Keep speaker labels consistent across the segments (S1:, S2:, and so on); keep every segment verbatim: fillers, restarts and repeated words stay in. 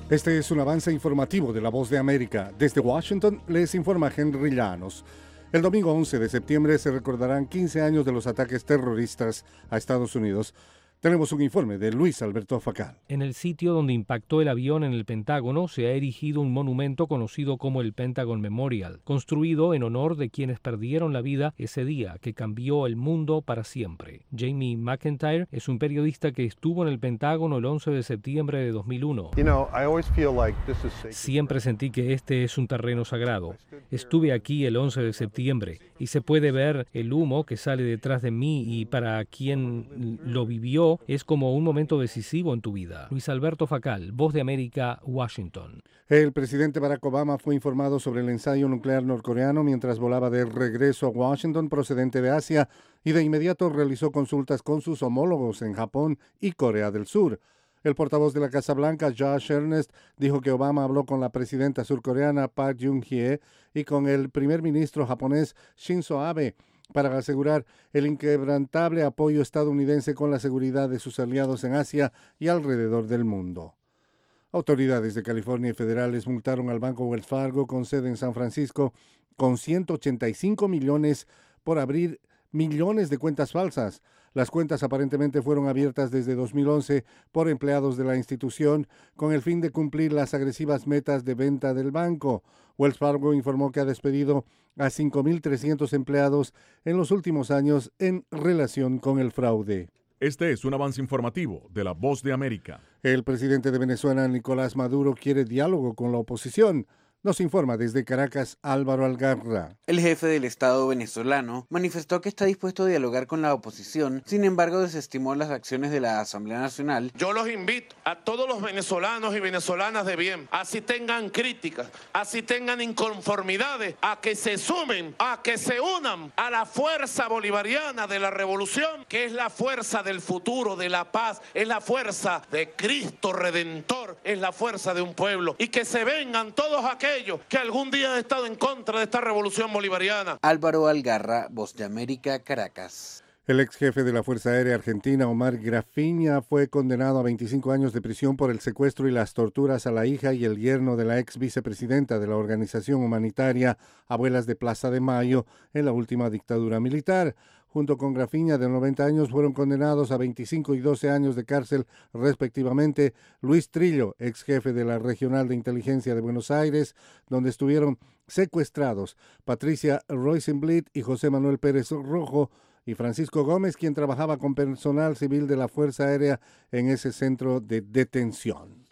S1: Este es un avance informativo de La Voz de América. Desde Washington les informa Henry Llanos. El domingo once de septiembre se recordarán quince años de los ataques terroristas a Estados Unidos. Tenemos un informe de Luis Alberto Facal.
S2: En el sitio donde impactó el avión en el Pentágono se ha erigido un monumento conocido como el Pentagon Memorial, construido en honor de quienes perdieron la vida ese día que cambió el mundo para siempre. Jamie McIntyre es un periodista que estuvo en el Pentágono el once de septiembre de dos mil uno.
S3: You know, I always feel like this is sacred.
S2: Siempre sentí que este es un terreno sagrado. Estuve aquí el once de septiembre y se puede ver el humo que sale detrás de mí y para quien lo vivió es como un momento decisivo en tu vida. Luis Alberto Facal, Voz de América, Washington.
S1: El presidente Barack Obama fue informado sobre el ensayo nuclear norcoreano mientras volaba de regreso a Washington procedente de Asia y de inmediato realizó consultas con sus homólogos en Japón y Corea del Sur. El portavoz de la Casa Blanca, Josh Earnest, dijo que Obama habló con la presidenta surcoreana Park Geun-hye y con el primer ministro japonés Shinzo Abe para asegurar el inquebrantable apoyo estadounidense con la seguridad de sus aliados en Asia y alrededor del mundo. Autoridades de California y federales multaron al Banco Wells Fargo con sede en San Francisco con ciento ochenta y cinco millones por abrir millones de cuentas falsas. Las cuentas aparentemente fueron abiertas desde dos mil once por empleados de la institución con el fin de cumplir las agresivas metas de venta del banco. Wells Fargo informó que ha despedido a cinco mil trescientos empleados en los últimos años en relación con el fraude.
S4: Este es un avance informativo de La Voz de América.
S1: El presidente de Venezuela, Nicolás Maduro, quiere diálogo con la oposición. Nos informa desde Caracas Álvaro Algarra.
S5: El jefe del Estado venezolano manifestó que está dispuesto a dialogar con la oposición, sin embargo desestimó las acciones de la Asamblea Nacional.
S6: Yo los invito a todos los venezolanos y venezolanas de bien, así tengan críticas, así tengan inconformidades, a que se sumen, a que se unan a la fuerza bolivariana de la revolución, que es la fuerza del futuro, de la paz, es la fuerza de Cristo Redentor, es la fuerza de un pueblo, y que se vengan todos aquellos que algún día han estado en contra de esta revolución bolivariana.
S5: Álvaro Algarra, Voz de América, Caracas.
S1: El ex jefe de la Fuerza Aérea Argentina, Omar Grafiña, fue condenado a veinticinco años de prisión por el secuestro y las torturas a la hija y el yerno de la ex vicepresidenta de la organización humanitaria Abuelas de Plaza de Mayo en la última dictadura militar. Junto con Grafiña, de noventa años, fueron condenados a veinticinco y doce años de cárcel, respectivamente, Luis Trillo, ex jefe de la Regional de Inteligencia de Buenos Aires, donde estuvieron secuestrados Patricia Rosenblit y José Manuel Pérez Rojo, y Francisco Gómez, quien trabajaba con personal civil de la Fuerza Aérea en ese centro de detención.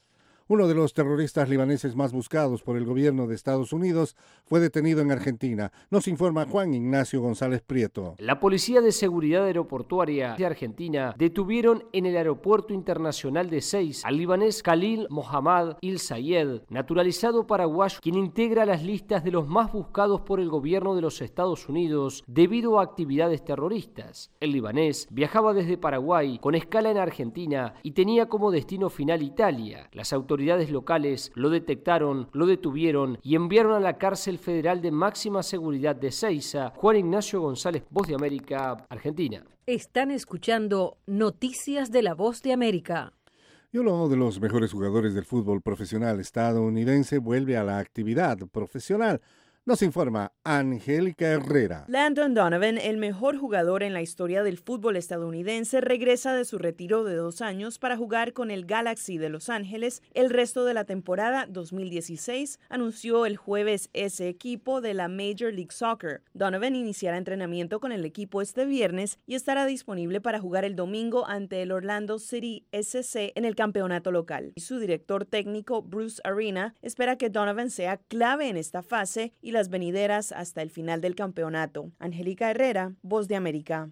S1: Uno de los terroristas libaneses más buscados por el gobierno de Estados Unidos fue detenido en Argentina. Nos informa Juan Ignacio González Prieto.
S7: La Policía de Seguridad Aeroportuaria de Argentina detuvieron en el Aeropuerto Internacional de Ezeiza al libanés Khalil Mohammad Il Sayed, naturalizado paraguayo, quien integra las listas de los más buscados por el gobierno de los Estados Unidos debido a actividades terroristas. El libanés viajaba desde Paraguay con escala en Argentina y tenía como destino final Italia. Las autoridades autoridades locales lo detectaron, lo detuvieron y enviaron a la cárcel federal de máxima seguridad de Ezeiza. Juan Ignacio González, Voz de América, Argentina.
S8: Están escuchando Noticias de La Voz de América.
S1: Y uno de los mejores jugadores del fútbol profesional estadounidense vuelve a la actividad profesional. Nos informa Angélica Herrera.
S9: Landon Donovan, el mejor jugador en la historia del fútbol estadounidense, regresa de su retiro de dos años para jugar con el Galaxy de Los Ángeles el resto de la temporada dos mil dieciséis, anunció el jueves ese equipo de la Major League Soccer. Donovan iniciará entrenamiento con el equipo este viernes y estará disponible para jugar el domingo ante el Orlando City S C en el campeonato local. Su director técnico, Bruce Arena, espera que Donovan sea clave en esta fase y las venideras hasta el final del campeonato. Angélica Herrera, Voz de América.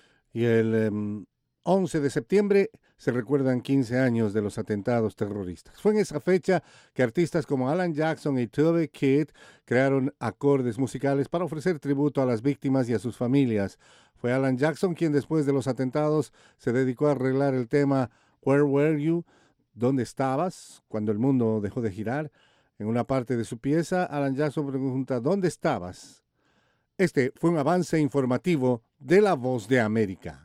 S1: Y el um, once de septiembre se recuerdan quince años de los atentados terroristas. Fue en esa fecha que artistas como Alan Jackson y Toby Keith crearon acordes musicales para ofrecer tributo a las víctimas y a sus familias. Fue Alan Jackson quien después de los atentados se dedicó a arreglar el tema Where Were You? ¿Dónde estabas? Cuando el mundo dejó de girar. En una parte de su pieza, Alan Jackson pregunta, ¿dónde estabas? Este fue un avance informativo de La Voz de América.